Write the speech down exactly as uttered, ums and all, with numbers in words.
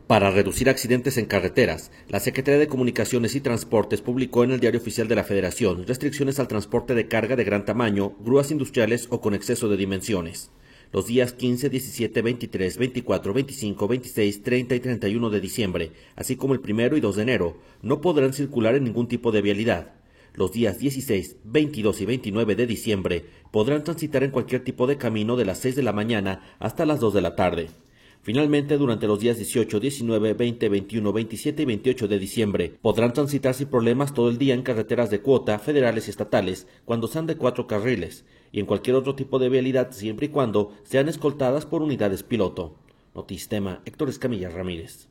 Para reducir accidentes en carreteras, la Secretaría de Comunicaciones y Transportes publicó en el Diario Oficial de la Federación restricciones al transporte de carga de gran tamaño, grúas industriales o con exceso de dimensiones. Los días quince, diecisiete, veintitrés, veinticuatro, veinticinco, veintiséis, treinta y treinta y uno de diciembre, así como el primero y dos de enero, no podrán circular en ningún tipo de vialidad. Los días dieciséis, veintidós y veintinueve de diciembre podrán transitar en cualquier tipo de camino de las seis de la mañana hasta las dos de la tarde. Finalmente, durante los días dieciocho, diecinueve, veinte, veintiuno, veintisiete y veintiocho de diciembre, podrán transitar sin problemas todo el día en carreteras de cuota, federales y estatales, cuando sean de cuatro carriles, y en cualquier otro tipo de vialidad siempre y cuando sean escoltadas por unidades piloto. Notistema, Héctor Escamilla Ramírez.